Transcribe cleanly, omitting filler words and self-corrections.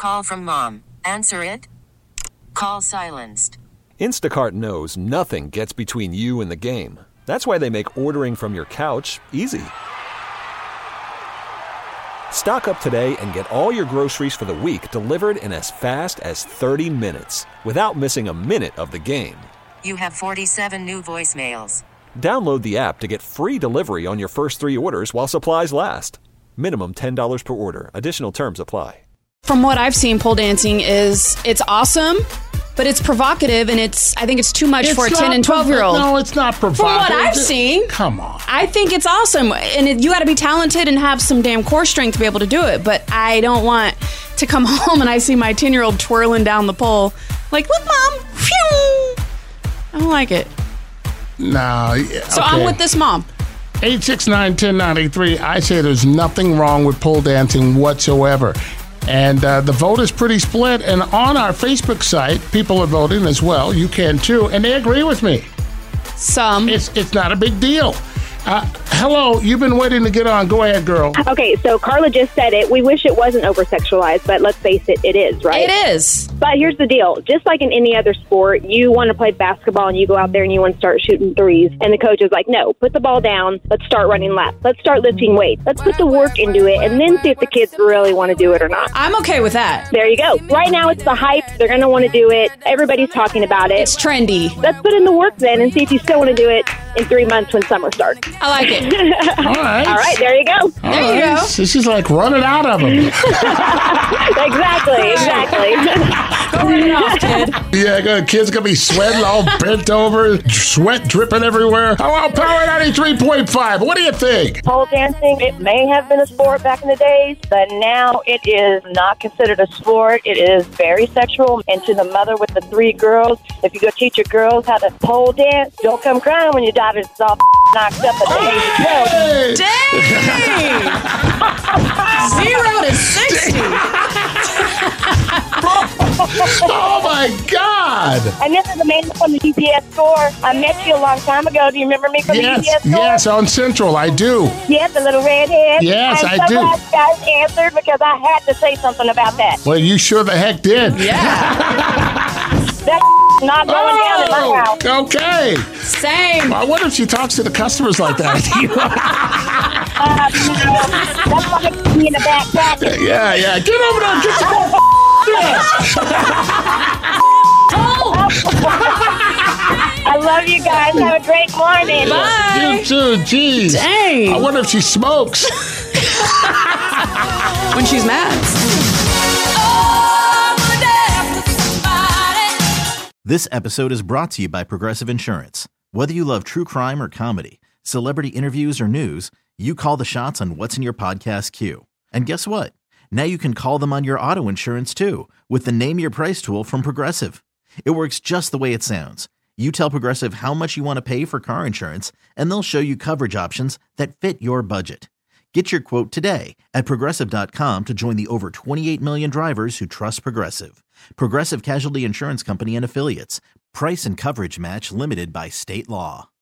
call from mom. Answer it. Call silenced. Instacart knows nothing gets between you and the game. That's why they make ordering from your couch easy. Stock up today and get all your groceries for the week delivered in as fast as 30 minutes without missing a minute of the game. You have 47 new voicemails. Download the app to get free delivery on your first 3 orders while supplies last. Minimum $10 per order. Additional terms apply. From what I've seen, pole dancing it's awesome, but it's provocative, and I think it's too much for a 10 and 12-year-old. No, it's not provocative. From what I've seen. Come on. I think it's awesome, and you got to be talented and have some damn core strength to be able to do it, but I don't want to come home and I see my 10-year-old twirling down the pole. Like, look, Mom. Phew. I don't like it. No. So I'm with this mom. 869-1093. I say there's nothing wrong with pole dancing whatsoever. And the vote is pretty split. And on our Facebook site, people are voting as well. You can too. And they agree with me. Some. It's not a big deal. Hello, you've been waiting to get on. Go ahead, girl. Okay, so Carla just said it. We wish it wasn't over-sexualized, but let's face it, it is, right? It is. But here's the deal. Just like in any other sport, you want to play basketball and you go out there and you want to start shooting threes. And the coach is like, no, put the ball down. Let's start running laps. Let's start lifting weights. Let's put the work into it and then see if the kids really want to do it or not. I'm okay with that. There you go. Right now it's the hype. They're going to want to do it. Everybody's talking about it. It's trendy. Let's put in the work then and see if you still want to do it in 3 months when summer starts. I like it. All right. All right, there you go. There you go. This is like running out of them. Exactly. Go run it off, kid. Yeah, good. Kids going to be sweating all bent over, sweat dripping everywhere. How about Power 93.5? What do you think? Pole dancing, it may have been a sport back in the days, but now it is not considered a sport. It is very sexual. And to the mother with the 3 girls, if you go teach your girls how to pole dance, don't come crying when your daughter's all knocked up at the age of 12. Hey. Dang! 0 to 60. Oh, my God. And this is Amanda from the UPS store. I met you a long time ago. Do you remember me from the UPS store? Yes, on Central, I do. Yes, the little redhead. Yes, I'm I so do. glad you guys answered because I had to say something about that. Well, you sure the heck did. Yeah. That's not going down in my house. Okay. Same. I wonder if she talks to the customers like that. That's why they put me in the back pocket. Yeah. Get over there and get I love you guys. Have a great morning. Bye. You too. Jeez. Dang. I wonder if she smokes. When she's mad. This episode is brought to you by Progressive Insurance. Whether you love true crime or comedy, celebrity interviews or news, you call the shots on what's in your podcast queue. And guess what? Now you can call them on your auto insurance too with the Name Your Price tool from Progressive. It works just the way it sounds. You tell Progressive how much you want to pay for car insurance, and they'll show you coverage options that fit your budget. Get your quote today at Progressive.com to join the over 28 million drivers who trust Progressive. Progressive Casualty Insurance Company and Affiliates. Price and coverage match limited by state law.